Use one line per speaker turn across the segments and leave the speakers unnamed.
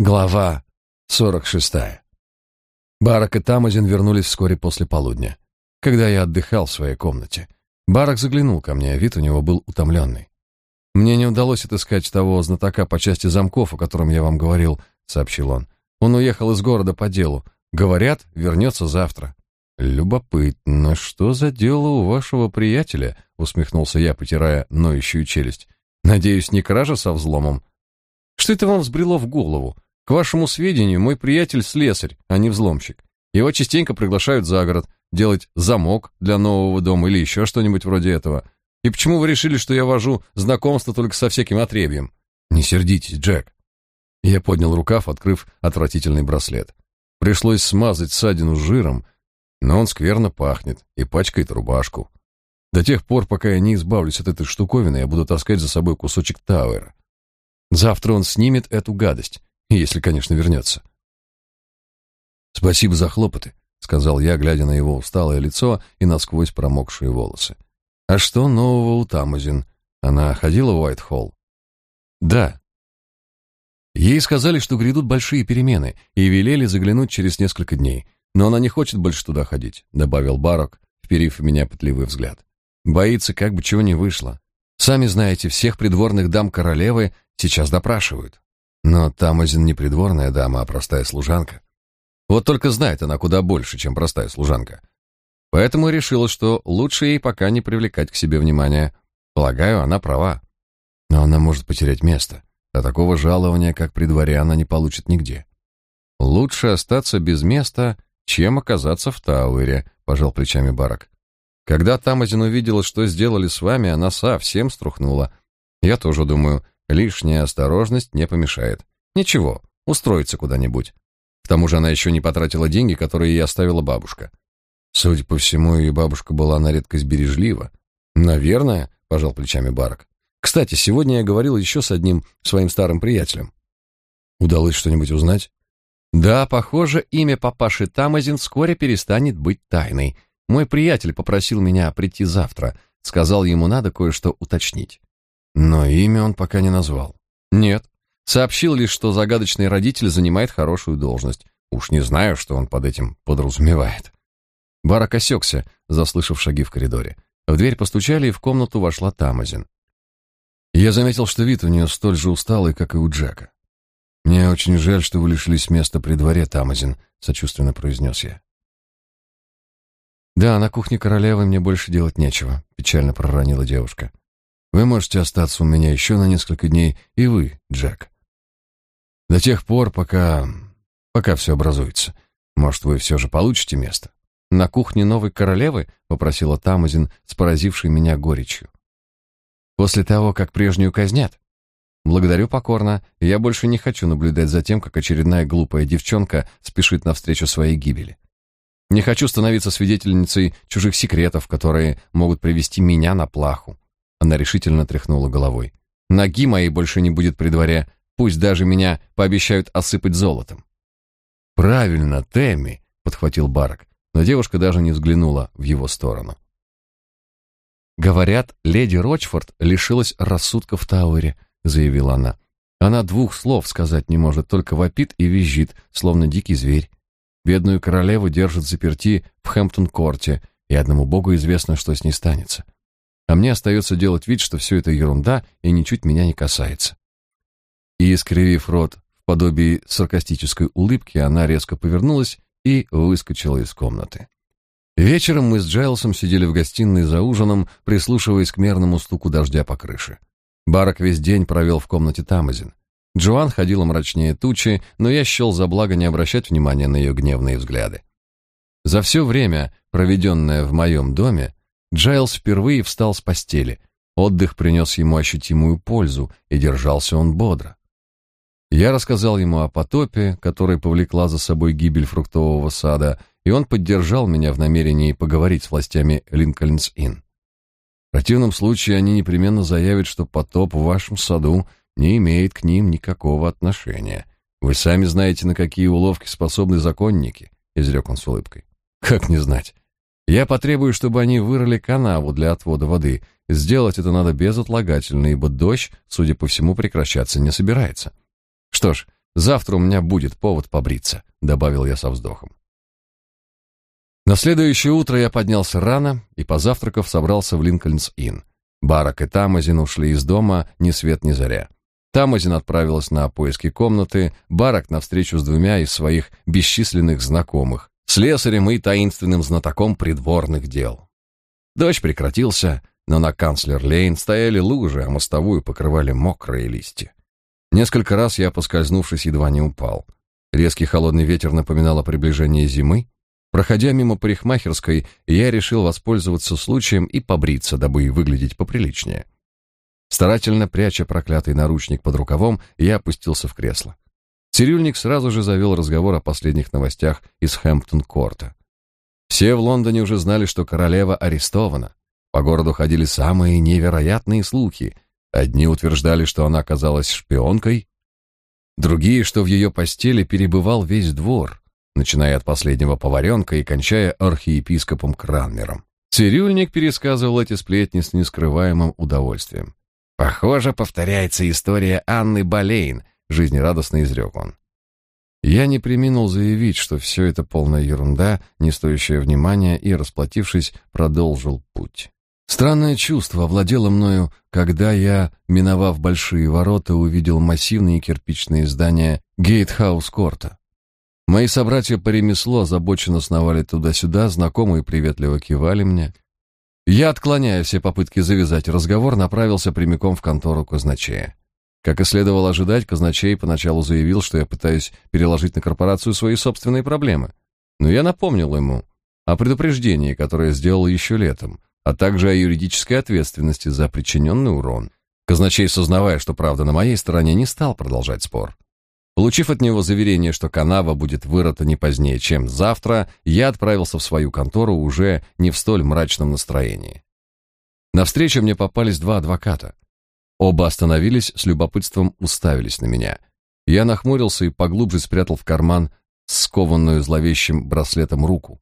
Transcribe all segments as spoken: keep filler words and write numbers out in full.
Глава сорок шестая. Барак и Тамазин вернулись вскоре после полудня, когда я отдыхал в своей комнате. Барак заглянул ко мне, вид у него был утомленный. «Мне не удалось отыскать того знатока по части замков, о котором я вам говорил», — сообщил он. «Он уехал из города по делу. Говорят, вернется завтра». «Любопытно, что за дело у вашего приятеля?» — усмехнулся я, потирая ноющую челюсть. «Надеюсь, не кража со взломом?» «Что это вам взбрело в голову? К вашему сведению, мой приятель слесарь, а не взломщик. Его частенько приглашают за город делать замок для нового дома или еще что-нибудь вроде этого. И почему вы решили, что я вожу знакомство только со всяким отребьем?» «Не сердитесь, Джек». Я поднял рукав, открыв отвратительный браслет. Пришлось смазать ссадину жиром, но он скверно пахнет и пачкает рубашку. До тех пор, пока я не избавлюсь от этой штуковины, я буду таскать за собой кусочек Тауэра. Завтра он снимет эту гадость, если, конечно, вернется. «Спасибо за хлопоты», — сказал я, глядя на его усталое лицо и насквозь промокшие волосы. «А что нового у Тамазин? Она ходила в Уайт-Холл?» «Да». Ей сказали, что грядут большие перемены, и велели заглянуть через несколько дней. «Но она не хочет больше туда ходить», — добавил Барак, вперив в меня пытливый взгляд. «Боится, как бы чего не вышло. Сами знаете, всех придворных дам королевы сейчас допрашивают. Но Тамазин не придворная дама, а простая служанка. Вот только знает она куда больше, чем простая служанка. Поэтому решила, что лучше ей пока не привлекать к себе внимания. Полагаю, она права. Но она может потерять место, а такого жалования, как при дворе, она не получит нигде. Лучше остаться без места, чем оказаться в Тауэре», — пожал плечами Барак. «Когда Тамазин увидела, что сделали с вами, она совсем струхнула. Я тоже думаю, лишняя осторожность не помешает. Ничего, устроится куда-нибудь. К тому же она еще не потратила деньги, которые ей оставила бабушка. Судя по всему, ее бабушка была на редкость бережлива». «Наверное», — пожал плечами Барак. «Кстати, сегодня я говорил еще с одним своим старым приятелем». «Удалось что-нибудь узнать?» «Да, похоже, имя папаши Тамазин вскоре перестанет быть тайной. Мой приятель попросил меня прийти завтра. Сказал, ему надо кое-что уточнить». «Но имя он пока не назвал». «Нет. Сообщил лишь, что загадочный родитель занимает хорошую должность. Уж не знаю, что он под этим подразумевает». Барак осекся, заслышав шаги в коридоре. В дверь постучали, и в комнату вошла Тамазин. Я заметил, что вид у нее столь же усталый, как и у Джека. «Мне очень жаль, что вы лишились места при дворе, Тамазин», — сочувственно произнес я. «Да, на кухне королевы мне больше делать нечего», — печально проронила девушка. «Вы можете остаться у меня еще на несколько дней, и вы, Джек. До тех пор, пока... пока все образуется. Может, вы все же получите место?» «На кухне новой королевы?» — попросила Тамазин с поразившей меня горечью. «После того, как прежнюю казнят?» «Благодарю покорно. Я больше не хочу наблюдать за тем, как очередная глупая девчонка спешит навстречу своей гибели. Не хочу становиться свидетельницей чужих секретов, которые могут привести меня на плаху». Она решительно тряхнула головой. «Ноги моей больше не будет при дворе, пусть даже меня пообещают осыпать золотом». «Правильно, Тэмми», — подхватил Барак, но девушка даже не взглянула в его сторону. «Говорят, леди Рочфорд лишилась рассудка в Тауэре», — заявила она. «Она двух слов сказать не может, только вопит и визжит, словно дикий зверь. Бедную королеву держат заперти в Хэмптон-корте, и одному богу известно, что с ней станется. А мне остается делать вид, что все это ерунда и ничуть меня не касается». И, искривив рот в подобии саркастической улыбки, она резко повернулась и выскочила из комнаты. Вечером мы с Джайлсом сидели в гостиной за ужином, прислушиваясь к мерному стуку дождя по крыше. Барак весь день провел в комнате Тамазин. Джоан ходила мрачнее тучи, но я счел за благо не обращать внимания на ее гневные взгляды. За все время, проведенное в моем доме, Джайлс впервые встал с постели. Отдых принес ему ощутимую пользу, и держался он бодро. Я рассказал ему о потопе, который повлекла за собой гибель фруктового сада, и он поддержал меня в намерении поговорить с властями Линкольнс-Инн. В противном случае они непременно заявят, что потоп в вашем саду не имеет к ним никакого отношения. Вы сами знаете, на какие уловки способны законники, — изрек он с улыбкой. Как не знать? Я потребую, чтобы они вырыли канаву для отвода воды. Сделать это надо безотлагательно, ибо дождь, судя по всему, прекращаться не собирается. Что ж, Завтра у меня будет повод побриться, добавил я со вздохом. На следующее утро я поднялся рано и, позавтракав, собрался в Линкольнс-Инн. Барак и Тамазин ушли из дома ни свет ни заря. Тамазин отправилась на поиски комнаты, Барак на встречу с двумя из своих бесчисленных знакомых, слесарем и таинственным знатоком придворных дел. Дождь прекратился, но на Канцлер-Лейн стояли лужи, а мостовую покрывали мокрые листья. Несколько раз я, поскользнувшись, едва не упал. Резкий холодный ветер напоминал о приближении зимы. Проходя мимо парикмахерской, я решил воспользоваться случаем и побриться, дабы выглядеть поприличнее. Старательно пряча проклятый наручник под рукавом, я опустился в кресло. Цирюльник сразу же завел разговор о последних новостях из Хэмптон-Корта. Все в Лондоне уже знали, что королева арестована. По городу ходили самые невероятные слухи. Одни утверждали, что она оказалась шпионкой, другие, что в ее постели перебывал весь двор, начиная от последнего поваренка и кончая архиепископом Кранмером. Цирюльник пересказывал эти сплетни с нескрываемым удовольствием. «Похоже, повторяется история Анны Болейн», — жизнерадостно изрек он. Я не преминул заявить, что все это полная ерунда, не стоящая внимания, и, расплатившись, продолжил путь. Странное чувство овладело мною, когда я, миновав большие ворота, увидел массивные кирпичные здания Гейтхаус-Корта. Мои собратья по ремеслу озабоченно сновали туда-сюда, знакомые приветливо кивали мне. Я, отклоняя все попытки завязать разговор, направился прямиком в контору казначея. Как и следовало ожидать, казначей поначалу заявил, что я пытаюсь переложить на корпорацию свои собственные проблемы. Но я напомнил ему о предупреждении, которое сделал еще летом, а также о юридической ответственности за причиненный урон. Казначей, сознавая, что правда на моей стороне, не стал продолжать спор. Получив от него заверение, что канава будет вырыта не позднее, чем завтра, я отправился в свою контору уже не в столь мрачном настроении. Навстречу мне попались два адвоката. Оба остановились, с любопытством уставились на меня. Я нахмурился и поглубже спрятал в карман скованную зловещим браслетом руку.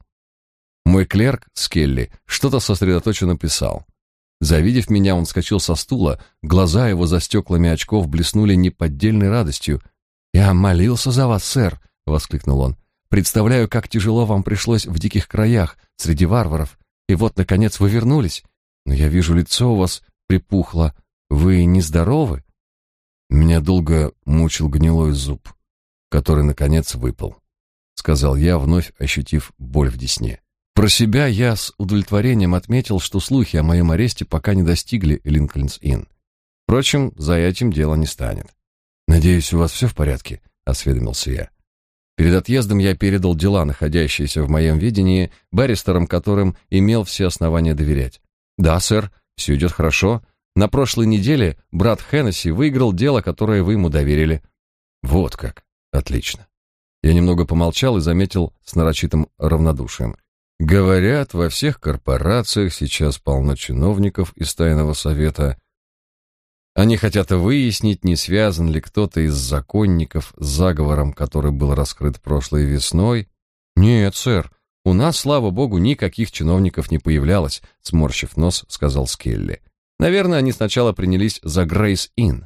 Мой клерк, Скелли, что-то сосредоточенно писал. Завидев меня, он вскочил со стула, глаза его за стеклами очков блеснули неподдельной радостью. «Я молился за вас, сэр», — воскликнул он. «Представляю, как тяжело вам пришлось в диких краях, среди варваров, и вот, наконец, вы вернулись. Но я вижу, лицо у вас припухло. Вы нездоровы?» Меня долго мучил гнилой зуб, который, наконец, выпал, — сказал я, вновь ощутив боль в десне. Про себя я с удовлетворением отметил, что слухи о моем аресте пока не достигли Линкольнс-Инн. Впрочем, за этим дело не станет. «Надеюсь, у вас все в порядке?» — осведомился я. Перед отъездом я передал дела, находящиеся в моем ведении, баристерам, которым имел все основания доверять. «Да, сэр, все идет хорошо. На прошлой неделе брат Хеннесси выиграл дело, которое вы ему доверили». «Вот как. Отлично». Я немного помолчал и заметил с нарочитым равнодушием. «Говорят, во всех корпорациях сейчас полно чиновников из тайного совета. Они хотят выяснить, не связан ли кто-то из законников с заговором, который был раскрыт прошлой весной». «Нет, сэр, у нас, слава богу, никаких чиновников не появлялось», — сморщив нос, сказал Скелли. «Наверное, они сначала принялись за Грейс-Инн».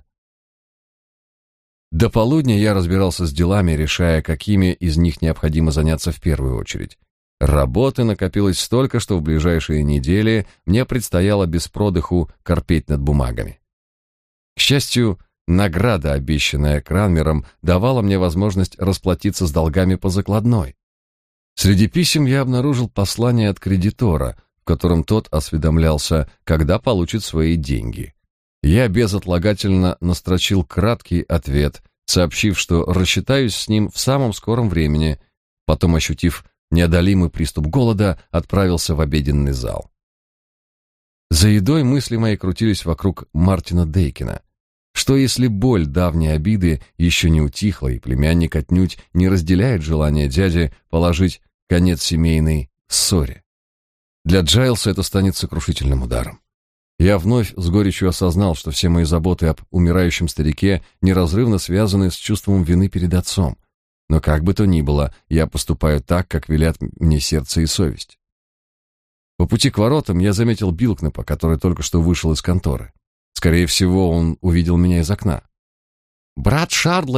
До полудня я разбирался с делами, решая, какими из них необходимо заняться в первую очередь. Работы накопилось столько, что в ближайшие недели мне предстояло без продыху корпеть над бумагами. К счастью, награда, обещанная Кранмером, давала мне возможность расплатиться с долгами по закладной. Среди писем я обнаружил послание от кредитора, в котором тот осведомлялся, когда получит свои деньги. Я безотлагательно настрочил краткий ответ, сообщив, что рассчитаюсь с ним в самом скором времени. Потом, ощутив неодолимый приступ голода, отправился в обеденный зал. За едой мысли мои крутились вокруг Мартина Дейкина. Что если боль давней обиды еще не утихла, и племянник отнюдь не разделяет желание дяди положить конец семейной ссоре? Для Джайлса это станет сокрушительным ударом. Я вновь с горечью осознал, что все мои заботы об умирающем старике неразрывно связаны с чувством вины перед отцом. Но как бы то ни было, я поступаю так, как велят мне сердце и совесть. По пути к воротам я заметил Билкнепа, который только что вышел из конторы. Скорее всего, он увидел меня из окна. «Брат Шардлейк,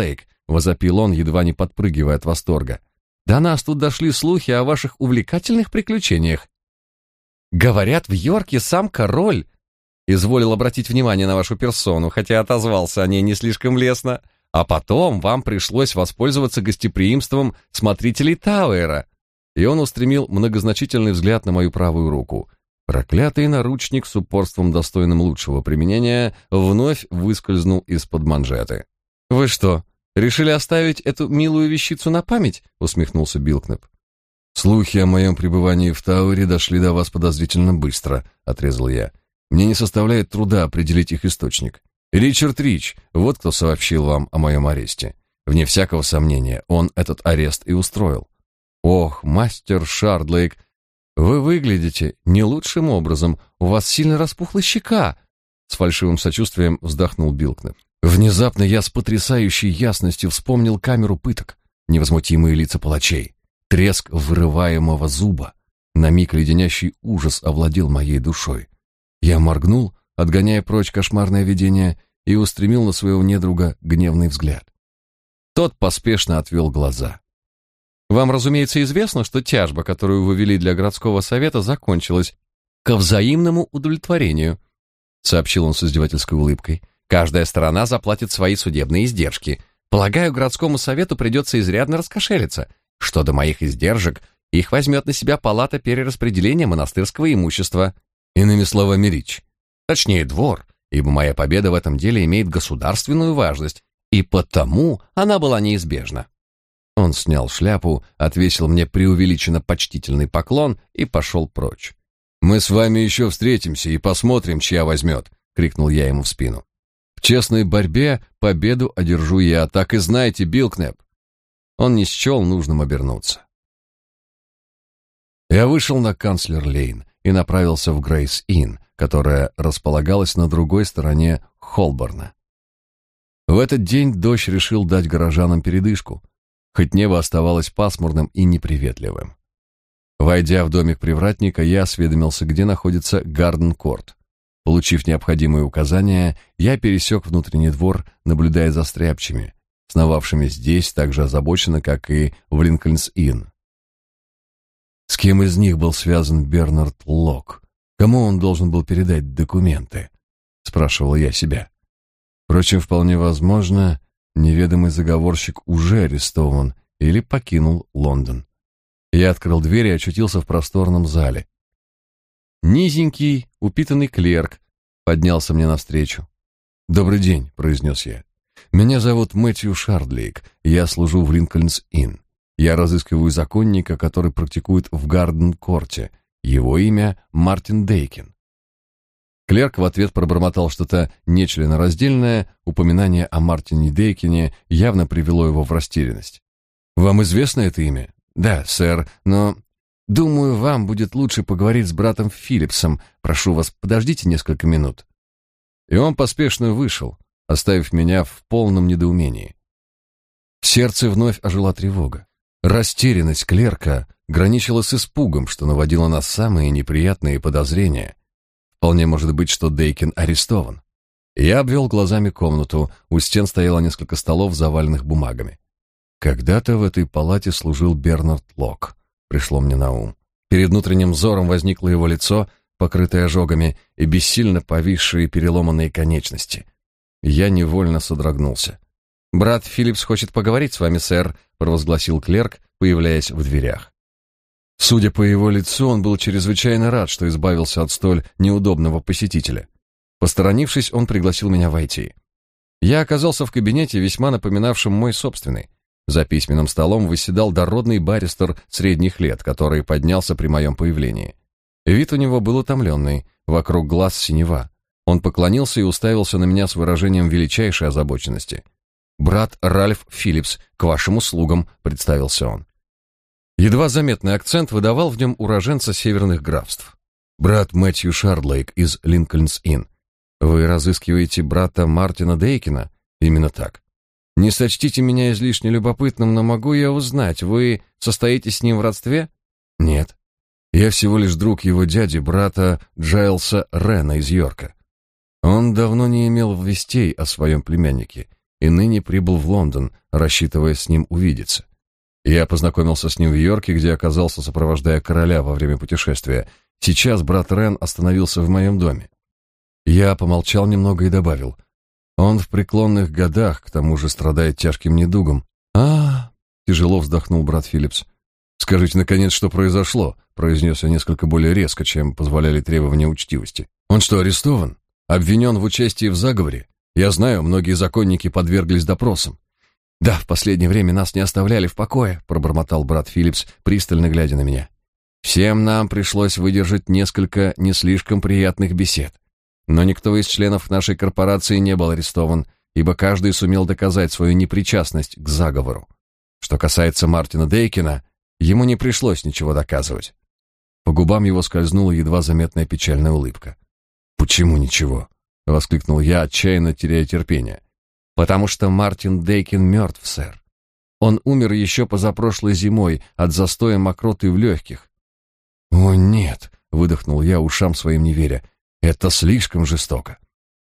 — возопил он, едва не подпрыгивая от восторга. «До нас тут дошли слухи о ваших увлекательных приключениях. Говорят, в Йорке сам король изволил обратить внимание на вашу персону, хотя отозвался о ней не слишком лестно, а потом вам пришлось воспользоваться гостеприимством смотрителей Тауэра». И он устремил многозначительный взгляд на мою правую руку. Проклятый наручник с упорством, достойным лучшего применения, вновь выскользнул из-под манжеты. «Вы что, решили оставить эту милую вещицу на память?» — усмехнулся Билкнеп. «Слухи о моем пребывании в Тауэре дошли до вас подозрительно быстро», — отрезал я. «Мне не составляет труда определить их источник. Ричард Рич, вот кто сообщил вам о моем аресте. Вне всякого сомнения, он этот арест и устроил». «Ох, мастер Шардлейк, вы выглядите не лучшим образом, у вас сильно распухла щека», — с фальшивым сочувствием вздохнул Билкнеп. Внезапно я с потрясающей ясностью вспомнил камеру пыток, невозмутимые лица палачей, треск вырываемого зуба. На миг леденящий ужас овладел моей душой. Я моргнул, отгоняя прочь кошмарное видение, и устремил на своего недруга гневный взгляд. Тот поспешно отвел глаза. «Вам, разумеется, известно, что тяжба, которую вы вели для городского совета, закончилась ко взаимному удовлетворению», — сообщил он с издевательской улыбкой. «Каждая сторона заплатит свои судебные издержки. Полагаю, городскому совету придется изрядно раскошелиться. Что до моих издержек, их возьмет на себя палата перераспределения монастырского имущества». Иными словами, Рич. Точнее, двор, ибо моя победа в этом деле имеет государственную важность, и потому она была неизбежна. Он снял шляпу, отвесил мне преувеличенно почтительный поклон и пошел прочь. «Мы с вами еще встретимся и посмотрим, чья возьмет», — крикнул я ему в спину. «В честной борьбе победу одержу я, так и знайте, Билкнеп». Он не счел нужным обернуться. Я вышел на Канцлер-Лейн и направился в Грейс-Инн, которая располагалась на другой стороне Холборна. В этот день дождь решил дать горожанам передышку, хоть небо оставалось пасмурным и неприветливым. Войдя в домик привратника, я осведомился, где находится Гарден-Корт. Получив необходимые указания, я пересек внутренний двор, наблюдая за стряпчими, сновавшими здесь так же озабоченно, как и в Линкольнс-Инн. С кем из них был связан Бернард Лок? Кому он должен был передать документы? Спрашивал я себя. Впрочем, вполне возможно, неведомый заговорщик уже арестован или покинул Лондон. Я открыл дверь и очутился в просторном зале. Низенький, упитанный клерк поднялся мне навстречу. «Добрый день», — произнес я. «Меня зовут Мэтью Шардлейк, я служу в Линкольнс-Инн. Я разыскиваю законника, который практикует в Гарден-Корте. Его имя Мартин Дейкин». Клерк в ответ пробормотал что-то нечленораздельное, упоминание о Мартине Дейкине явно привело его в растерянность. «Вам известно это имя?» «Да, сэр, но... думаю, вам будет лучше поговорить с братом Филлипсом. Прошу вас, подождите несколько минут». И он поспешно вышел, оставив меня в полном недоумении. В сердце вновь ожила тревога. Растерянность клерка граничила с испугом, что наводило на самые неприятные подозрения. Вполне может быть, что Дейкин арестован. Я обвел глазами комнату, у стен стояло несколько столов, заваленных бумагами. Когда-то в этой палате служил Бернард Лок, пришло мне на ум. Перед внутренним взором возникло его лицо, покрытое ожогами, и бессильно повисшие переломанные конечности. Я невольно содрогнулся. «Брат Филлипс хочет поговорить с вами, сэр», — провозгласил клерк, появляясь в дверях. Судя по его лицу, он был чрезвычайно рад, что избавился от столь неудобного посетителя. Посторонившись, он пригласил меня войти. Я оказался в кабинете, весьма напоминавшем мой собственный. За письменным столом восседал дородный баристер средних лет, который поднялся при моем появлении. Вид у него был утомленный, вокруг глаз синева. Он поклонился и уставился на меня с выражением величайшей озабоченности. «Брат Ральф Филлипс, к вашим услугам», — представился он. Едва заметный акцент выдавал в нем уроженца северных графств. «Брат Мэтью Шардлейк из Линкольнс-Инн. Вы разыскиваете брата Мартина Дейкина?» «Именно так. Не сочтите меня излишне любопытным, но могу я узнать, вы состоите с ним в родстве?» «Нет. Я всего лишь друг его дяди, брата Джайлса Рена из Йорка. Он давно не имел вестей о своем племяннике, и ныне прибыл в Лондон, рассчитывая с ним увидеться. Я познакомился с ним в Йорке, где оказался, сопровождая короля во время путешествия. Сейчас брат Рен остановился в моем доме. Я помолчал немного и добавил: он в преклонных годах, к тому же страдает тяжким недугом. А, тяжело вздохнул брат Филлипс. Скажите, наконец, что произошло, произнес я несколько более резко, чем позволяли требования учтивости. Он что, арестован? Обвинен в участии в заговоре? Я знаю, многие законники подверглись допросам. Да, в последнее время нас не оставляли в покое, пробормотал брат Филлипс, пристально глядя на меня. Всем нам пришлось выдержать несколько не слишком приятных бесед. Но никто из членов нашей корпорации не был арестован, ибо каждый сумел доказать свою непричастность к заговору. Что касается Мартина Дейкина, ему не пришлось ничего доказывать. По губам его скользнула едва заметная печальная улыбка. «Почему ничего?» — воскликнул я, отчаянно теряя терпение. «Потому что Мартин Дейкин мертв, сэр. Он умер еще позапрошлой зимой от застоя мокроты в легких». «О, нет!» — выдохнул я, ушам своим не веря. «Это слишком жестоко».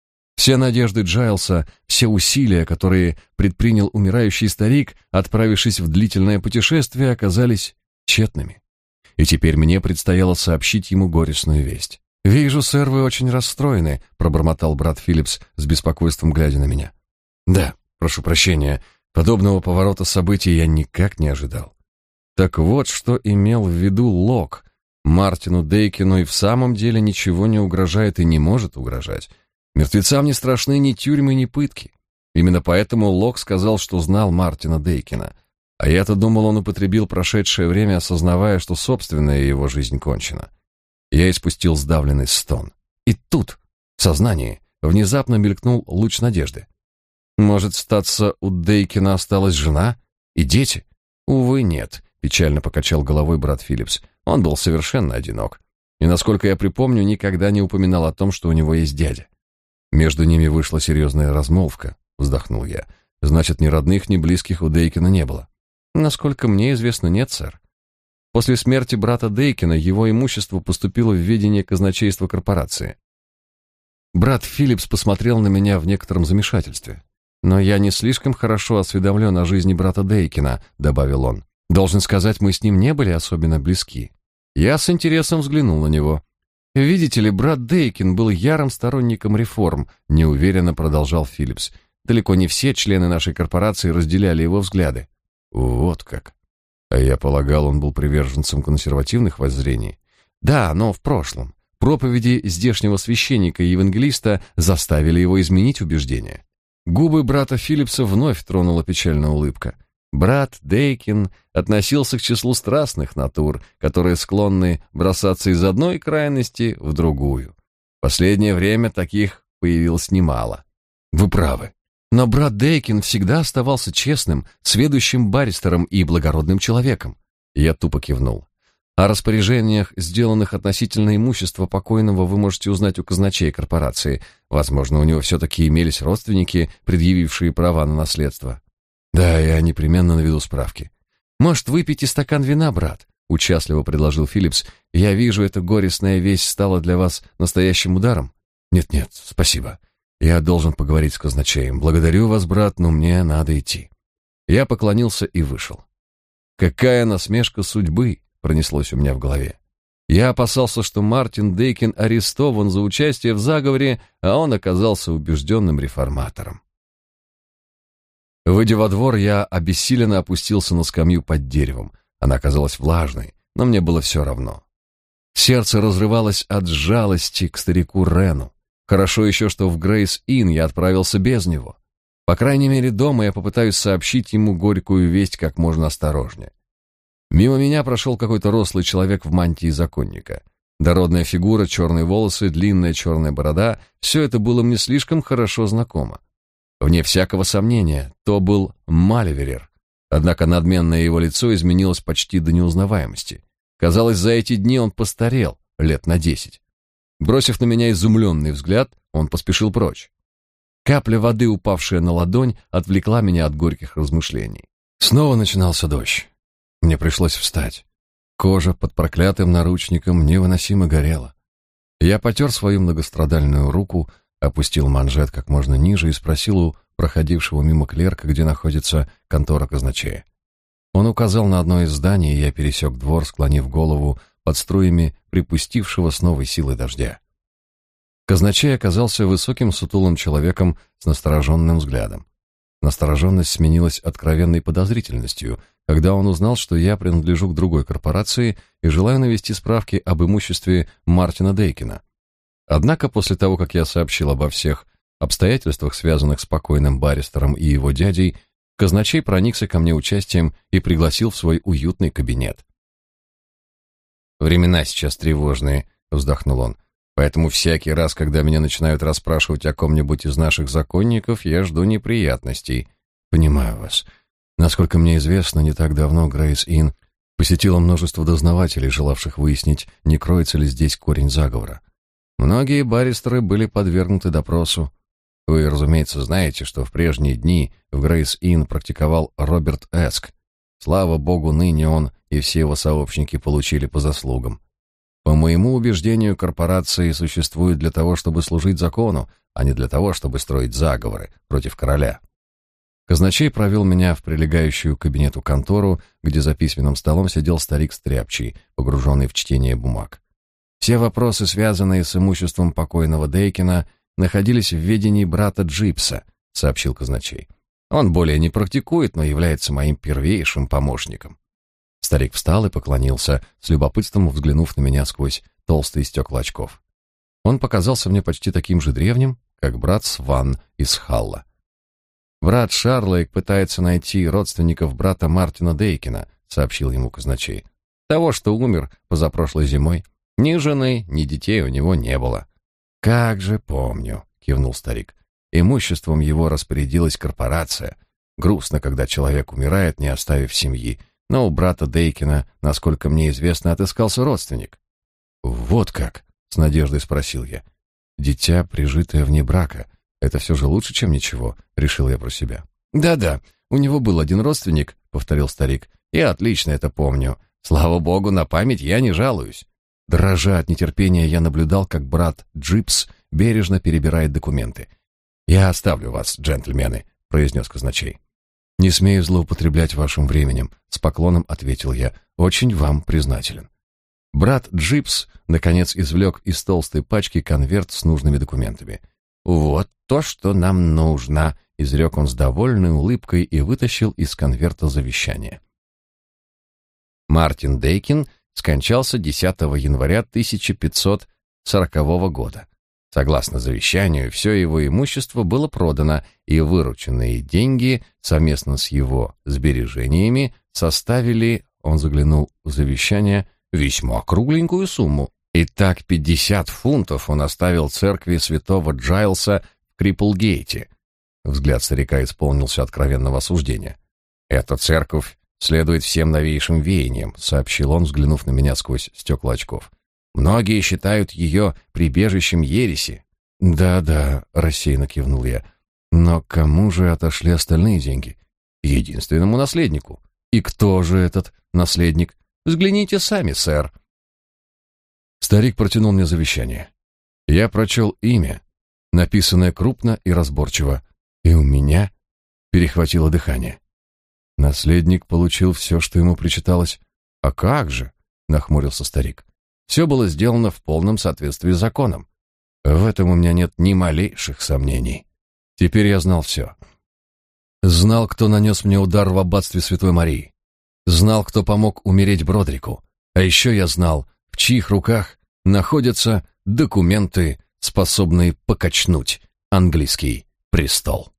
Все надежды Джайлса, все усилия, которые предпринял умирающий старик, отправившись в длительное путешествие, оказались тщетными. И теперь мне предстояло сообщить ему горестную весть. «Вижу, сэр, вы очень расстроены», — пробормотал брат Филлипс с беспокойством, глядя на меня. «Да, прошу прощения, подобного поворота событий я никак не ожидал». Так вот, что имел в виду Лок. Мартину Дейкину и в самом деле ничего не угрожает и не может угрожать. Мертвецам не страшны ни тюрьмы, ни пытки. Именно поэтому Лок сказал, что знал Мартина Дейкина. А я-то думал, он употребил прошедшее время, осознавая, что собственная его жизнь кончена. Я испустил сдавленный стон. И тут, в сознании, внезапно мелькнул луч надежды. Может, статься, у Дейкина осталась жена и дети? Увы, нет, печально покачал головой брат Филлипс. Он был совершенно одинок. И, насколько я припомню, никогда не упоминал о том, что у него есть дядя. Между ними вышла серьезная размолвка, вздохнул я. Значит, ни родных, ни близких у Дейкина не было. Насколько мне известно, нет, сэр. После смерти брата Дейкина его имущество поступило в ведение казначейства корпорации. Брат Филлипс посмотрел на меня в некотором замешательстве. «Но я не слишком хорошо осведомлен о жизни брата Дейкина», — добавил он. «Должен сказать, мы с ним не были особенно близки». Я с интересом взглянул на него. «Видите ли, брат Дейкин был ярым сторонником реформ», — неуверенно продолжал Филлипс. «Далеко не все члены нашей корпорации разделяли его взгляды». «Вот как. А я полагал, он был приверженцем консервативных воззрений». «Да, но в прошлом. Проповеди здешнего священника и евангелиста заставили его изменить убеждения». Губы брата Филлипса вновь тронула печальная улыбка. Брат Дейкин относился к числу страстных натур, которые склонны бросаться из одной крайности в другую. В последнее время таких появилось немало. Вы правы. Но брат Дейкин всегда оставался честным, сведущим баристером и благородным человеком. Я тупо кивнул. О распоряжениях, сделанных относительно имущества покойного, вы можете узнать у казначея корпорации. Возможно, у него все-таки имелись родственники, предъявившие права на наследство. Да, я непременно наведу справки. Может, выпейте стакан вина, брат? Участливо предложил Филлипс. Я вижу, эта горестная весть стала для вас настоящим ударом. Нет-нет, спасибо. Я должен поговорить с казначеем. Благодарю вас, брат, но мне надо идти. Я поклонился и вышел. Какая насмешка судьбы пронеслось у меня в голове. Я опасался, что Мартин Дейкин арестован за участие в заговоре, а он оказался убежденным реформатором. Выйдя во двор, я обессиленно опустился на скамью под деревом. Она казалась влажной, но мне было все равно. Сердце разрывалось от жалости к старику Рену. Хорошо еще, что в Грейс-Инн я отправился без него. По крайней мере, дома я попытаюсь сообщить ему горькую весть как можно осторожнее. Мимо меня прошел какой-то рослый человек в мантии законника. Дородная фигура, черные волосы, длинная черная борода — все это было мне слишком хорошо знакомо. Вне всякого сомнения, то был Маливерер. Однако надменное его лицо изменилось почти до неузнаваемости. Казалось, за эти дни он постарел лет на десять. Бросив на меня изумленный взгляд, он поспешил прочь. Капля воды, упавшая на ладонь, отвлекла меня от горьких размышлений. Снова начинался дождь. Мне пришлось встать. Кожа под проклятым наручником невыносимо горела. Я потер свою многострадальную руку, опустил манжет как можно ниже и спросил у проходившего мимо клерка, где находится контора казначея. Он указал на одно из зданий, и я пересек двор, склонив голову под струями припустившего с новой силой дождя. Казначей оказался высоким сутулым человеком с настороженным взглядом. Настороженность сменилась откровенной подозрительностью, когда он узнал, что я принадлежу к другой корпорации и желаю навести справки об имуществе Мартина Дейкина. Однако после того, как я сообщил обо всех обстоятельствах, связанных с покойным баристером и его дядей, казначей проникся ко мне участием и пригласил в свой уютный кабинет. «Времена сейчас тревожные», — вздохнул он. «Поэтому всякий раз, когда меня начинают расспрашивать о ком-нибудь из наших законников, я жду неприятностей». «Понимаю вас. Насколько мне известно, не так давно Грейс Инн посетила множество дознавателей, желавших выяснить, не кроется ли здесь корень заговора. Многие баристеры были подвергнуты допросу. Вы, разумеется, знаете, что в прежние дни в Грейс Инн практиковал Роберт Эск. Слава богу, ныне он и все его сообщники получили по заслугам. По моему убеждению, корпорации существуют для того, чтобы служить закону, а не для того, чтобы строить заговоры против короля». Казначей провел меня в прилегающую к кабинету контору, где за письменным столом сидел старик стряпчий, погруженный в чтение бумаг. Все вопросы, связанные с имуществом покойного Дейкина, находились в ведении брата Джипса, сообщил казначей. Он более не практикует, но является моим первейшим помощником. Старик встал и поклонился, с любопытством взглянув на меня сквозь толстые стекла очков. Он показался мне почти таким же древним, как брат Сван из Халла. «Брат Шарлейк пытается найти родственников брата Мартина Дейкина», — сообщил ему казначей. «Того, что умер позапрошлой зимой. Ни жены, ни детей у него не было». «Как же помню», — кивнул старик. «Имуществом его распорядилась корпорация. Грустно, когда человек умирает, не оставив семьи. Но у брата Дейкина, насколько мне известно, отыскался родственник». «Вот как?» — с надеждой спросил я. «Дитя, прижитое вне брака. Это все же лучше, чем ничего», — решил я про себя. «Да-да, у него был один родственник», — повторил старик. «Я отлично это помню. Слава богу, на память я не жалуюсь». Дрожа от нетерпения, я наблюдал, как брат Джипс бережно перебирает документы. «Я оставлю вас, джентльмены», — произнес казначей. «Не смею злоупотреблять вашим временем», — с поклоном ответил я. «Очень вам признателен». Брат Джипс, наконец, извлек из толстой пачки конверт с нужными документами. «Вот то, что нам нужно», — изрек он с довольной улыбкой и вытащил из конверта завещание. Мартин Дейкин скончался десятого января тысяча пятьсот сорокового года. Согласно завещанию, все его имущество было продано, и вырученные деньги совместно с его сбережениями составили, он заглянул в завещание, весьма кругленькую сумму. Итак, пятьдесят фунтов он оставил церкви святого Джайлса в Крипплгейте. Взгляд старика исполнился откровенного осуждения. «Эта церковь следует всем новейшим веяниям», — сообщил он, взглянув на меня сквозь стекла очков. «Многие считают ее прибежищем ереси». «Да-да», — рассеянно кивнул я. «Но кому же отошли остальные деньги?» «Единственному наследнику». «И кто же этот наследник?» «Взгляните сами, сэр». Старик протянул мне завещание. Я прочел имя, написанное крупно и разборчиво, и у меня перехватило дыхание. Наследник получил все, что ему причиталось. «А как же?» — нахмурился старик. «Все было сделано в полном соответствии с законом. В этом у меня нет ни малейших сомнений. Теперь я знал все. Знал, кто нанес мне удар в аббатстве Святой Марии. Знал, кто помог умереть Бродрику. А еще я знал, в чьих руках находятся документы, способные покачнуть английский престол».